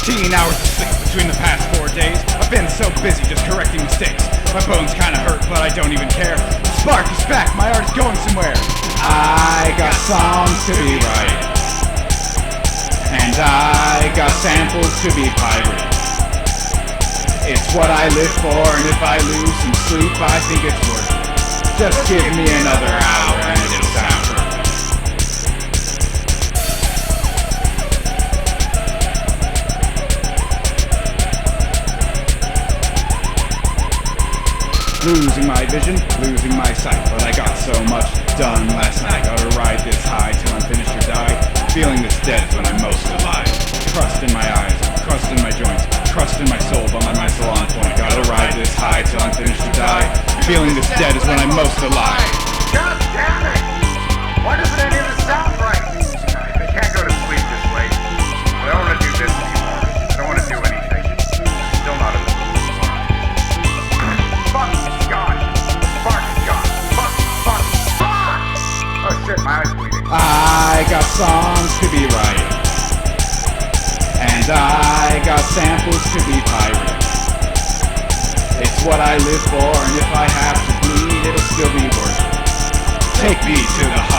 16 hours of sleep between the past 4 days. I've been so busy just correcting mistakes. My bones kinda hurt, but I don't even care. The spark is back, my art is going somewhere. I got songs to be right, and I got samples to be pirated. It's what I live for, and if I lose some sleep, I think it's worth it. Just give me another hour and it'll sound perfect. Losing my vision, losing my sight, but I got so much done last night. Gotta ride this high till I'm finished or die. Feeling this dead is when I'm most alive. Crust in my eyes, crust in my joints, crust in my soul, but my mind's still on point. Gotta ride this high till I'm finished or die. Feeling this dead is when I'm most alive. God damn it! Why doesn't any of this sound right? I can't go to sleep this late. I don't want to do this anymore. I don't want to do anything. Still not in the mood. Fuck God! Fuck God! Fuck! Fuck! Fuck! Oh shit, my eye's bleeding. I got songs to be right, and I got samples to be pirated. It's what I live for, and if I have to bleed, it'll still be worth it. Take me to the